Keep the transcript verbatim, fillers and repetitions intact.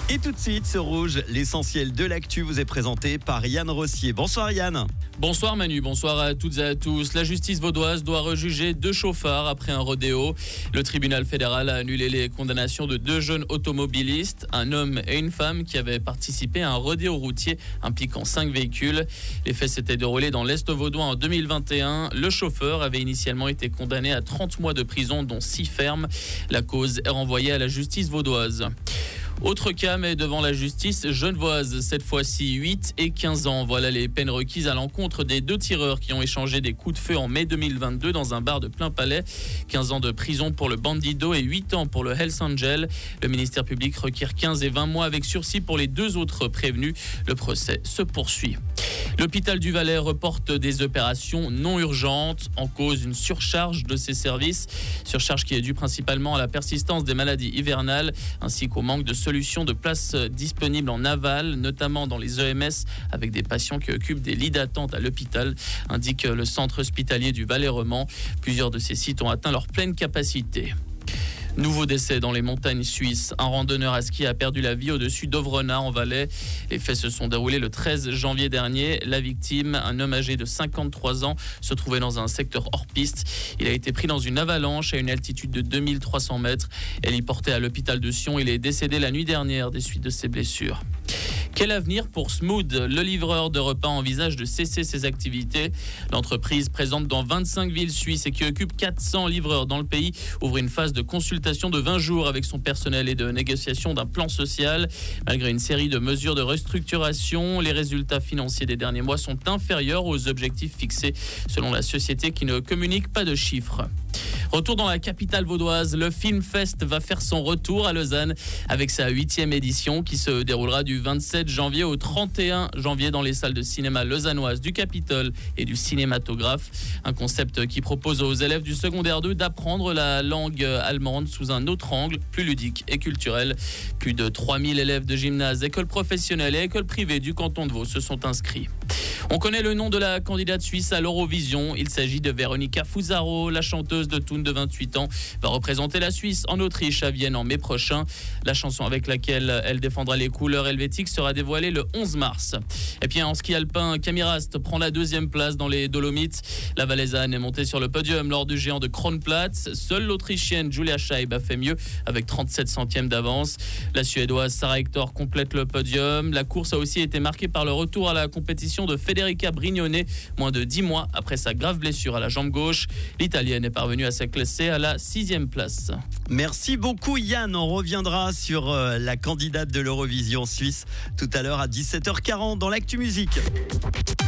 Et tout de suite, ce Rouge, l'essentiel de l'actu vous est présenté par Yann Rossier. Bonsoir Yann. Bonsoir Manu, bonsoir à toutes et à tous. La justice vaudoise doit rejuger deux chauffards après un rodéo. Le tribunal fédéral a annulé les condamnations de deux jeunes automobilistes, un homme et une femme qui avaient participé à un rodéo routier impliquant cinq véhicules. Les faits s'étaient déroulés dans l'Est vaudois en deux mille vingt et un. Le chauffeur avait initialement été condamné à trente mois de prison, dont six fermes. La cause est renvoyée à la justice vaudoise. Autre cas, mais devant la justice genevoise, cette fois-ci huit et quinze ans. Voilà les peines requises à l'encontre des deux tireurs qui ont échangé des coups de feu en mai deux mille vingt-deux dans un bar de Plainpalais. quinze ans de prison pour le Bandido et huit ans pour le Hells Angel. Le ministère public requiert quinze et vingt mois avec sursis pour les deux autres prévenus. Le procès se poursuit. L'hôpital du Valais reporte des opérations non urgentes, en cause une surcharge de ses services. Surcharge qui est due principalement à la persistance des maladies hivernales ainsi qu'au manque de solutions de places disponibles en aval, notamment dans les E M S avec des patients qui occupent des lits d'attente à l'hôpital, indique le centre hospitalier du Valais-Romand. Plusieurs de ces sites ont atteint leur pleine capacité. Nouveau décès dans les montagnes suisses. Un randonneur à ski a perdu la vie au-dessus d'Ovrena en Valais. Les faits se sont déroulés le treize janvier dernier. La victime, un homme âgé de cinquante-trois ans, se trouvait dans un secteur hors piste. Il a été pris dans une avalanche à une altitude de deux mille trois cents mètres. Elle y portait à l'hôpital de Sion. Il est décédé la nuit dernière des suites de ses blessures. Quel avenir pour Smood? Le livreur de repas envisage de cesser ses activités. L'entreprise, présente dans vingt-cinq villes suisses et qui occupe quatre cents livreurs dans le pays, ouvre une phase de consultation de vingt jours avec son personnel et de négociation d'un plan social. Malgré une série de mesures de restructuration, les résultats financiers des derniers mois sont inférieurs aux objectifs fixés selon la société qui ne communique pas de chiffres. Retour dans la capitale vaudoise, le Filmfest va faire son retour à Lausanne avec sa huitième édition qui se déroulera du vingt-sept janvier au trente et un janvier dans les salles de cinéma lausannoises du Capitole et du Cinématographe. Un concept qui propose aux élèves du secondaire deux d'apprendre la langue allemande sous un autre angle, plus ludique et culturel. Plus de trois mille élèves de gymnase, écoles professionnelles et écoles privées du canton de Vaud se sont inscrits. On connaît le nom de la candidate suisse à l'Eurovision. Il s'agit de Veronica Fusaro. La chanteuse de Thun de vingt-huit ans va représenter la Suisse en Autriche à Vienne en mai prochain. La chanson avec laquelle elle défendra les couleurs helvétiques sera dévoilée le onze mars. Et puis en ski alpin, Camille Rast prend la deuxième place dans les Dolomites. La Valaisanne est montée sur le podium lors du géant de Kronplatz. Seule l'Autrichienne Julia Scheib a fait mieux avec trente-sept centièmes d'avance. La Suédoise Sarah Hector complète le podium. La course a aussi été marquée par le retour à la compétition de Federica Brignone, moins de dix mois après sa grave blessure à la jambe gauche. L'Italienne est parvenue à se classer à la sixième place. Merci beaucoup Yann, on reviendra sur euh, la candidate de l'Eurovision suisse tout à l'heure à dix-sept heures quarante dans l'Actu Musique.